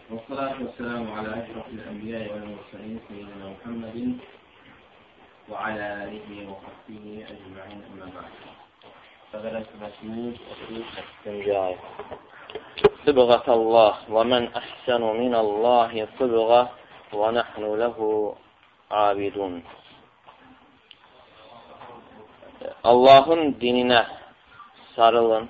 والصلاة والسلام على أشرف الأنبياء والمرسلين سيدنا محمد وعلى آله وصحبه أجمعين أما بعد. فقد سبحانه وتعالى صبغة الله ومن أحسن من الله صبغة ونحن له عابدون. Allah'ın dinine sarılın.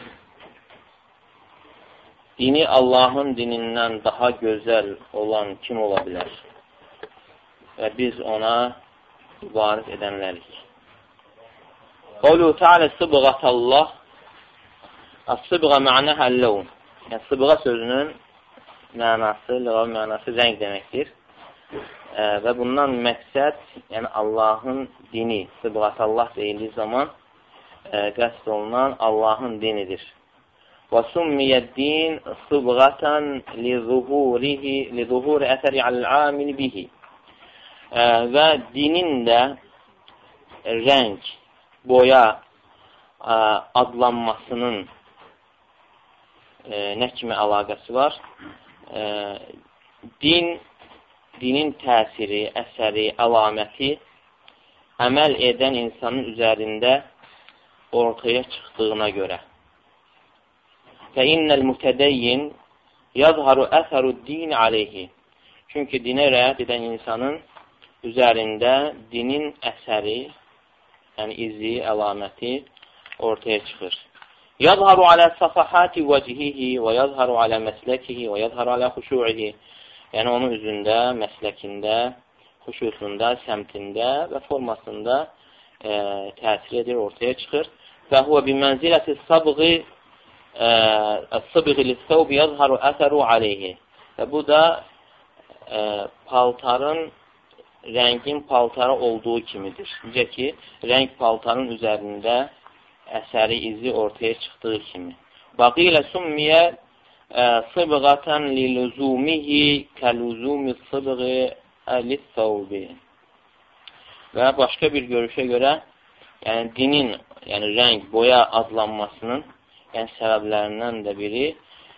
Dini Allah'ın dinindən daha gözəl olan kim ola bilər? Və biz ona ibarət edənlərik. Qawluhu ta'ala sıbğatallah. As-sıbğa mə'nəha al-lawn. Yəni sıbğa sözünün mənası, lüğəvi mənası rəng deməkdir. Və bundan məqsəd, yəni Allahın dini, sıbğatallah deyildiyi zaman qəsd olunan Allahın dinidir. Və summiyyəd-din sıbğatan li-zuhuri əsəri al-amil bihi. Və dinin də rəng, boya adlanmasının nə kimi əlaqəsi var? Dinin təsiri, əsəri, əlaməti əməl edən insanın üzərində ortaya çıxdığına görə. فَإِنَّ الْمُتَدَيِّنْ يَظْهَرُ أَثَرُ الدِّينِ عَلَيْهِ. Çünki dinə rəayət edən insanın üzərində dinin əsəri, yəni izi, əlaməti ortaya çıxır. يَظْهَرُ عَلَى صَفَحَاتِ وَجْهِهِ وَيَظْهَرُ عَلَى مَسْلَكِهِ وَيَظْهَرُ عَلى خُشُوعِهِ. Yəni onun üzündə, məsləkində, xuşusunda, səmtində və formasında təsir edir, ortaya çıxır. فَهُوَ بِمَنْزِلَةِ الصَّبْغِ لِلثَّوْبِ يَظْهَرُ أَثَرُ عَلَيْهِ. Və bu da paltarın, rəngin paltara olduğu kimidir. Necə ki, rəng paltarın üzərində əsəri, izi ortaya çıxdığı kimi. Baqilə summiyə sıbğatan liluzumihi kəluzumi sıbği lis-savbi. Və başqa bir görüşə görə, yəni dinin, yəni rəng, boya adlanmasının yəni səbəblərindən də biri,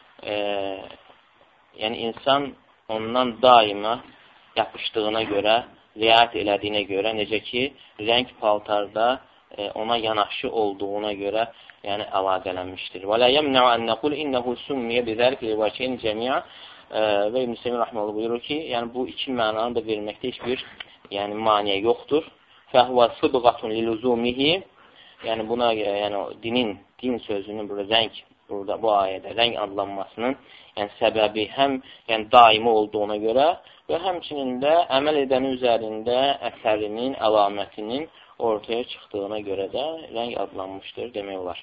yəni insan ondan daima yapışdığına görə, riayət elədiyinə görə, necə ki, rəng paltarda ona yanaşı olduğuna görə yəni əlaqələnmişdir. Və la yemna'u an naqul innehu summiya bizalik liwajhin cemi'a. Və İbn Seymiyyə rəhməhullah buyurur ki, yəni bu iki mənanı da verməkdə heç bir yəni maniyə yoxdur. Fəhvə sıbğatun liluzumihi. Yəni buna yəni din sözünün burada bu ayədə rəng adlanmasının yəni səbəbi həm yəni daimi olduğuna görə və həmçinin də əməl edənin üzərində əsərinin, əlamətinin ortaya çıxdığına görə də rəng adlanmışdır demək olar.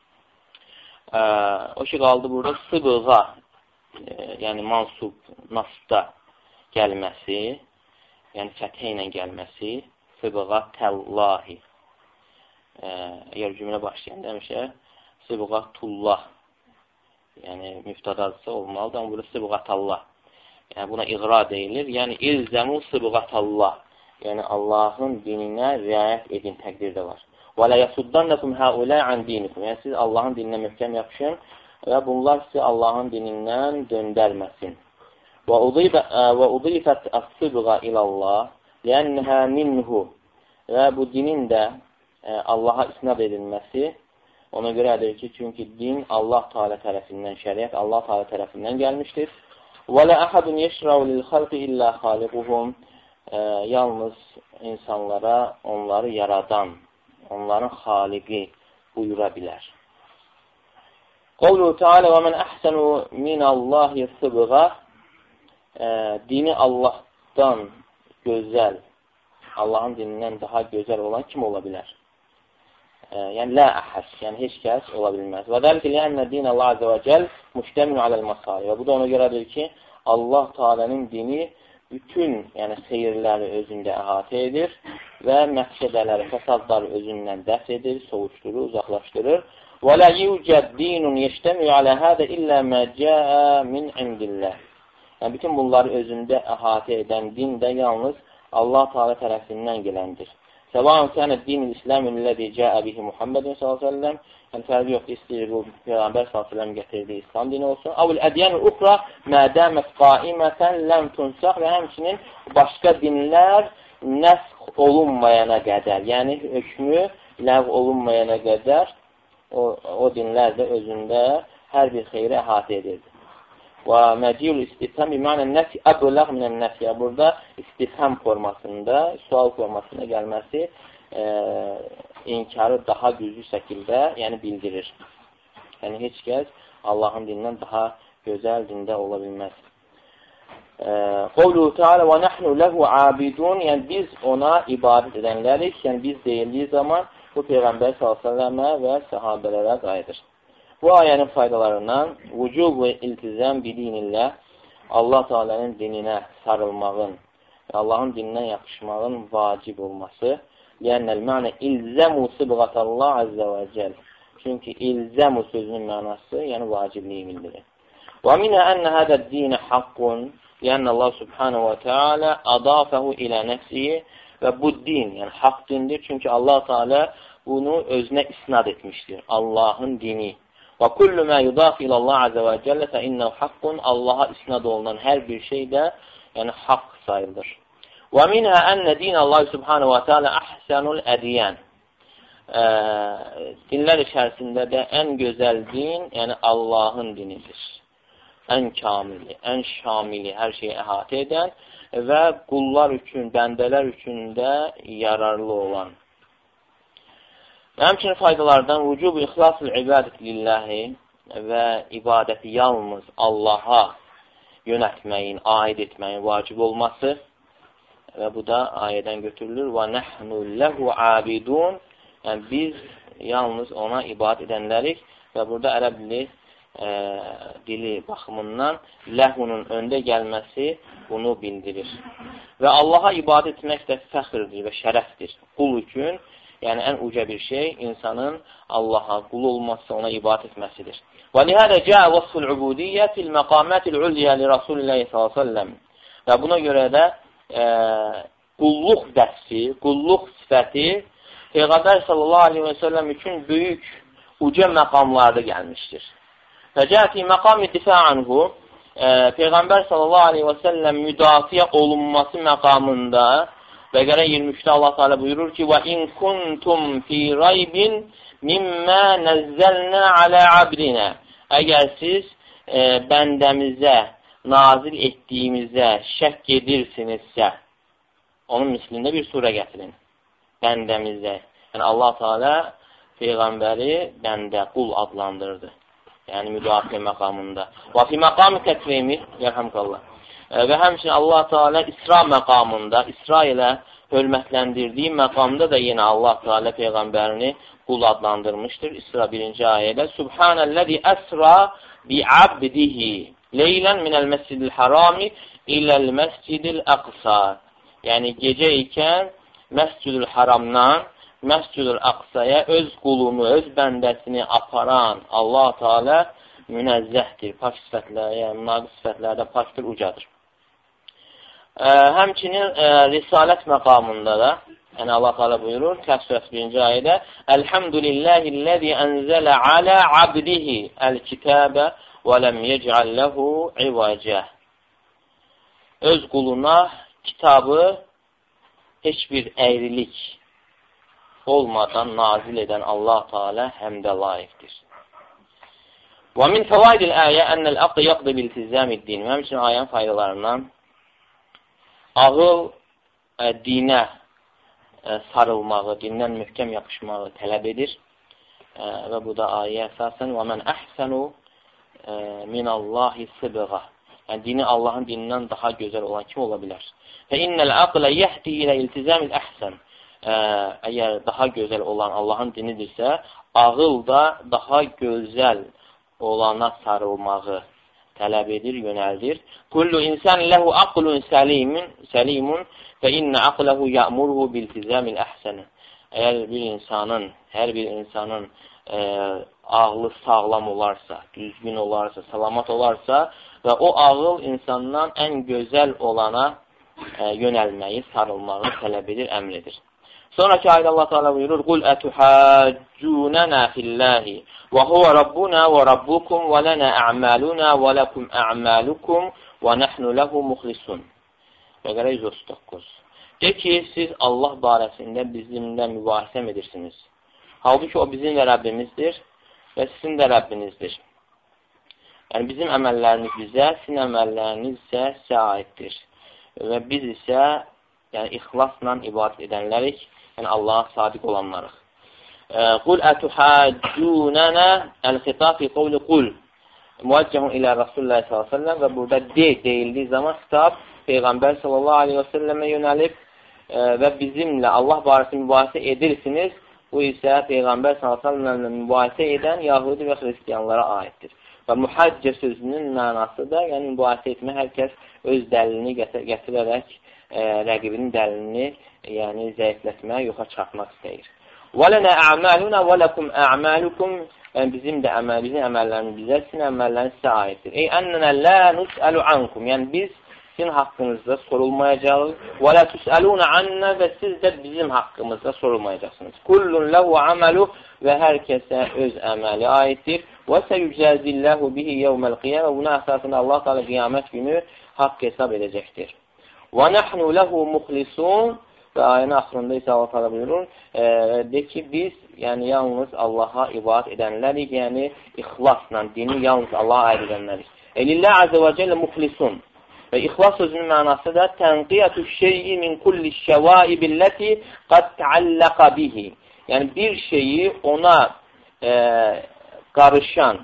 O ki, qaldı burada sıbğa, yəni mansub, nasda gəlməsi, yəni fəthə ilə gəlməsi, sıbğa təllahi. Əgər cümlə başlayanda həmişə sıbğatullah, yəni müftədadırsa olmalıdır, amma burada sıbğatallah. Yəni buna iqra deyilir, yəni ilzəmu sıbğatallah. Yəni Allahın dininə riayət edin təqdirdə var. Və la yasuddannakum haula an dinikum. Yəni siz Allahın dininə möhkəm yapışın və bunlar sizi Allahın dinindən döndərməsin. Və udifat as-sıbğa ila Allah, li'annaha minhu. Və bu dinin də Allaha isnad edilməsi ona görədir ki, çünki din Allah Teala tərəfindən, şəriət Allah Teala tərəfindən gəlmişdir. Və la ahadun yəşra'u lil xalqi illa xaliquhum. Yalnız insanlara onları yaradan, onların xaliqi buyura bilər. Qawluhu Teala və mən əhsənu minallahi sıbğa. Dini Allahdan gözəl, Allahın dinindən daha gözəl olan kim ola bilər? Yəni la əhəs, yəni heç kəs ola bilməz. Və dəlik lənnə din Allah azə və cəl müştəmin aləl-məsali. Və bu da ona görədir ki, Allah Teala'nın dini bütün yəni xeyirləri özündə əhatə edir və məqsədələri, fəsadları özündən dəf edir, soğuşdurur, uzaqlaşdırır. Və la yucad dinun yəştəmi alə hədə illə mə cəə min indillah. Yəni bütün bunları özündə əhatə edən din də yalnız Allah Teala tərəfindən gələndir. Səva'un kənə din-i İsləmin ləzi cəə bihi Muhammedin s.ə.v. Yəni, fərqi yoxdur, istəyir bu Peyğəmbər s.ə.v. gətirdiyi İslam dini olsun. Avul ədiyyən-ü uxra mədəmət qaimətən ləm tunsaq və həmçinin başqa dinlər nəsx olunmayana qədər, yəni hökmü ləğv olunmayana qədər o dinlər də özündə hər bir xeyri əhatə edirdi. Və məciyul istifham bimənə nəfi əbləğ minən nəfiyə. Burada istifham formasında, sual formasında gəlməsi inkarı daha güclü şəkildə bildirir. Yəni, heç kəs Allahın dinindən daha gözəl dində ola bilməz. Qovluhu Teala və nəhnu ləhu abidun. Yəni, biz ona ibadət edənlərik. Yəni, biz deyildiyi zaman bu Peyğəmbər s.ə.və və səhabələrə qayıdır. Bu ayənin faydalarından vücub və iltizam bidinillah, Allah Teala'nın dininə sarılmağın və Allahın dinindən yapışmağın vacib olması. Liyennel ma'ne ilzəmu sıbğatallah azze və cəl. Çünki ilzəmu sözünün mənası, yəni vacibliyi bildirir. Və minə ənə hədəd dinə haqqun, liyennə Allah subhanahu və teala adafəhu ilə nəfsihi və bu din, yəni haqq dindir. Çünki Allah Teala bunu özünə isnad etmişdir. Allahın dini. Və kullu mə yudaf ilallah azə və cəllə fə innəv haqqun. Allaha isnad olunan hər bir şey də yəni haqq sayılır. Və minhə ənə din Allah subhanahu və teala əhsənul ədiyən. Dinlər içərisində də ən gözəl din, yəni Allahın dinidir. Ən kamili, ən şamili, hər şeyi əhatə edən və qullar üçün, bəndələr üçün də yararlı olan. Və həmçinin faydalardan vücub ixlasül ibadət lillahi və ibadəti yalnız Allaha yönətməyin, aid etməyin vacib olması və bu da ayədən götürülür. Və nəhnu ləhu abidun. Yəni, biz yalnız ona ibadət edənlərik və burada ərəb dili baxımından ləhunun öndə gəlməsi bunu bildirir. Və Allaha ibadət etmək də fəxrdir və şərəfdir. Qul üçün, yəni ən uca bir şey insanın Allaha qul olması, ona ibadət etməsidir. Və lihədə cəə vəsful ubudiyyə fil məqamətil uliyyə li Rasulilləhi s.ə.v. Və buna görə də qulluq vəsfi, qulluq sifəti Peyğəmbər s.ə.v. üçün böyük, uca məqamlarda gəlmişdir. Və cəə fi məqam-ı difa anhu, Peyğəmbər s.ə.v. müdafiə olunması məqamında Bəqərə 23-də Allah Teala buyurur ki: "Və in kuntum fi raybin mimma nazzalna ala abdina." Əgər siz bəndəmizə nazil etdiyimizə şəkk edirsinizsə, onun mislində bir surə gətirin. Bəndəmizə. Yəni Allah Teala peyğəmbəri bəndə, qul adlandırdı. Yəni müdafiə məqamında. Və fi məqam-ı təkrimi, yərhamqallah. Və həmçinin Allah Teala İsra məqamında, İsra ilə hörmətləndirdiyi məqamda da yenə Allah Teala peyğəmbərini qul adlandırmışdır. İsra 1-ci ayədə Subhanəl-ləzi əsra bi'abdihi leylən minəl məscidil harami iləl məscidil əqsa. Yəni gecə ikən Məscidül Haramdan Məscidül Əqsaya öz qulunu, öz bəndəsini aparan Allah Teala münəzzəhdir, pak sifətlərə, yəni naqis sifətlərdə pakdır, ucadır. Həmçinin risalət məqamında da, yəni Allah Teala buyurur, Kəhf surəsi 1-ci ayədə Elhamdülillahillezî enzələ alə abdihi el-kitəbə və ləm yec'alləhu ivəcəh. Öz quluna kitabı heç bir əyrilik olmadan nazil edən Allah Teala həmdə layiqdir. Və min fəvaidil ayə ennel aqd yaqdi biltizamiddin. Həmçinin ayənin faydalarından ağıl dinə sarılmağı, dindən möhkəm yapışmağı tələb edir. Və bu da ayə əsasən və mən əhsənu minallahi sıbğa. Yəni dini Allahın dinindən daha gözəl olan kim ola bilər? Və innəl aqlə yəhdi ilə iltizamil əhsən. Əgər daha gözəl olan Allahın dinidirsə, ağıl da daha gözəl olana sarılmağı tələb edir, yönəldir. Kullu insan lehu aqlun salimun və innə aqləhu ya'muruhu biltizamil əhsən. Əgər hər bir insanın ağlı sağlam olarsa, düzgün olarsa, salamat olarsa və o ağıl insandan ən gözəl olana yönəlməyi, sarılmağı tələb edir, əmr edir. Sonraki ayda Allah Teala buyurur: "Qul atuhaccunana fillahi və huve rabbuna və rabbukum və lana a'maluna və lakum a'malukum və nahnu lehu muxlisun." Bəqərə 139. De ki, siz Allah barəsində bizimlə mübahisə edirsiniz. Halbuki o bizim də Rəbbimizdir və sizin də Rəbbinizdir. Yəni, bizim əməllərimiz bizə, sizin əməlləriniz isə sizə aiddir. Və biz isə yəni, ixlasla ibadət edənlərik, yəni Allaha sadiq olanlarıq. Qul ətuhaccunana əl-xitab fi qavli qul müəccəhun ilə Rasulullah s.ə.v və burada deyildiyi zaman xitab Peyğəmbər s.ə.və yönəlib və bizimlə Allah barəsində mübahisə edirsiniz. Bu isə Peyğəmbər s.ə.və mübahisə edən Yahudi və Xristiyanlara aiddir. Və mühaccə sözünün mənası da, yəni mübahisə etmə, hər kəs öz dəlilini gətirərək rəqibinin dəlilini yəni zəiflətmək, yoxa çıxartmaq istəyir. وَلَنَا أَعْمَالُنَا وَلَكُمْ أَعْمَالُكُمْ bizim əməllərimiz bizə, sizin əməlləriniz sizə aiddir. Ey ənnənə lə nus'əlu ankum. Yəni biz sizin haqqınızda sorulmayacağız. Və lə tus'əlunə annə və siz də bizim haqqımızda sorulmayacaqsınız. Kullun ləhu amalu və hər kəsə öz əməli aiddir. Və səyücəzilləhu bihi yevməl qiyamə. Buna əsasında Allah Teala qiyamət günü haqq hesab edəcəkdir. Və nəhnu ləhu muxlisun. Və ayın axırında isə Allah Teala buyurur, de ki, biz yəni yalnız Allaha ibadət edənlərik, yəni ixlasla, dini yalnız Allaha aid edənlərik. Lillah azə və cəllə muxlisun. Və ixlas sözünün mənası da tənqiyyətü şeyi min kulli şəvaibilləti qad təalləqa bihi. Yəni bir şeyi ona qarışan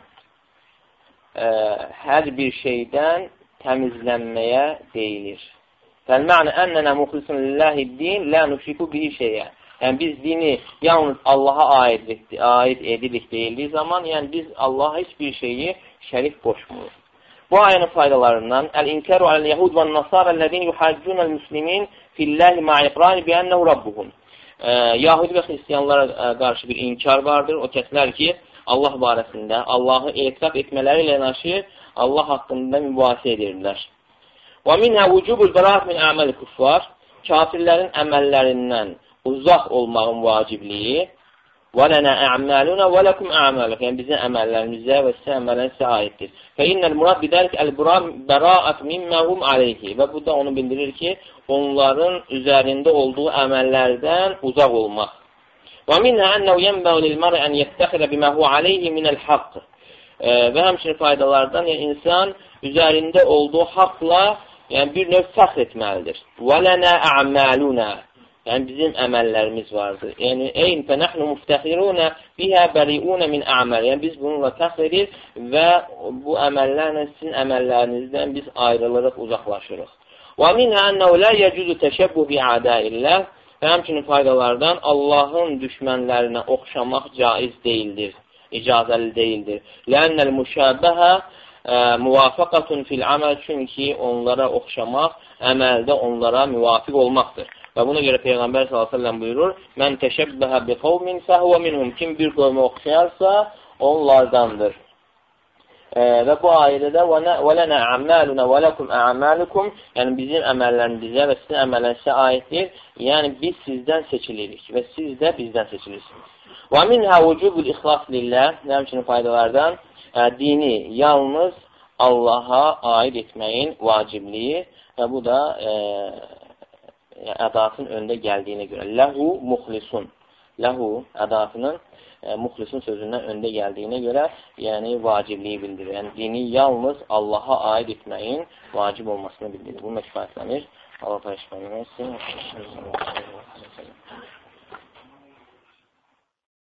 hər bir şeydən təmizlənməyə deyilir. Fəl-mə'nə ənənə muxlisun lillahi din lə nüşriku bihi şeyə. Yəni biz dini yalnız Allaha aid edirik deyildiyi zaman, yəni biz Allaha heç bir şeyi şərik qoşmuyoruz. Bu ayənin faydalarından əl-inkəru aləl-yəhud və nəsarəl-ləzin yuhaccunəl-müslimin filləhi ma'iqrani bi'ənnəhu rabbuhum. Yahudi və xristiyanlara qarşı bir inkar vardır. O kəslər ki, Allah barəsində Allahı etiraf etmələri ilə yanaşı Allah haqqında mübahisə edirlər. Və minhə vücubul bəraət min əməl-i kuffar. Kafirlərin əməllərindən uzaq olmağın vacibliyi. Və lənə ə'məlunə və ləkum ə'məlukum. Yəni bizim əməllərimizə və sizə əməllərinizə aiddir. Fə innəl murad bidəlik əl-bəraət mimməhum aleyhi. Və bu da onu bildirir ki, onların üzərində olduğu əməllərdən uzaq olmaq. Və minhə ənəv yənbəğu lil-mər'i ən yəftəxirə bimə hu aleyhi minəl-haqq. Və həmçinin faydalardan, yəni insan üzərində olduğu haqla yəni bir növ fəxr etməlidir. Və lənə ə'məlunə. Yəni bizim əməllərimiz vardır. Yəni eyn fənəhnu muftəxirunə bihə bəriunə min əməl. Yəni biz bununla fəxr edir və bu əməllərlə sizin əməllərinizdən biz ayrılırıq, uzaqlaşırıq. Və minhə ənəv lə yəcuzu təşəbbuh bi'ədəilləh. Və həmçinin faydalardan Allahın düşmənlərinə oxşamaq caiz deyildir, icazəli deyildir. Lənnəl müşəbbəhə muvafaqatun fil əməl. Çünki onlara oxşamaq əməldə onlara müvafiq olmaqdır. Və buna görə Peyğəmbər s.ə.v buyurur, mən təşəbbəhə bi qavmin fəhvə minhum. Kim bir qövmə oxşayarsa, onlardandır. Və bu ayədə də və lənə ə'məlunə və ləkum ə'məlukum. Yəni bizim əməllərimiz bizə və sizin əməllərinizə aiddir. Yəni biz sizdən seçilirik və siz də bizdən seçilirsiniz. Və minhə vücubul ixlas lillah. Həmçinin faydalardan dini yalnız Allaha aid etməyin vacibliyi və bu da ədatın öndə gəldiyinə görə. Ləhu muxlisun. Ləhu ədatının muxlisun sözündən öndə gəldiyinə görə yəni vacibliyi bildirir. Yəni dini yalnız Allaha aid etməyin vacib olmasını bildirir. Bu məkifayətlənir. Allah təşəkkür etsin.